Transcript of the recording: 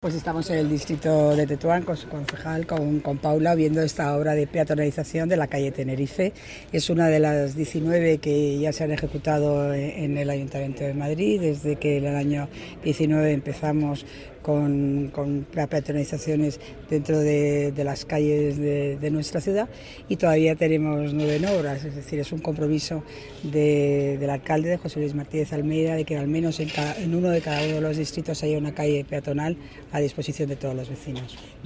Pues estamos en el distrito de Tetuán con su concejal, con Paula, viendo esta obra de peatonalización de la calle Tenerife. Es una de las 19 que ya se han ejecutado en el Ayuntamiento de Madrid, desde que en el año 19 empezamos con las peatonalizaciones dentro de las calles de nuestra ciudad, y todavía tenemos 9 en obras. Es decir, es un compromiso del alcalde, de José Luis Martínez Almeida, de que al menos en uno de cada uno de los distritos haya una calle peatonal a disposición de todos los vecinos.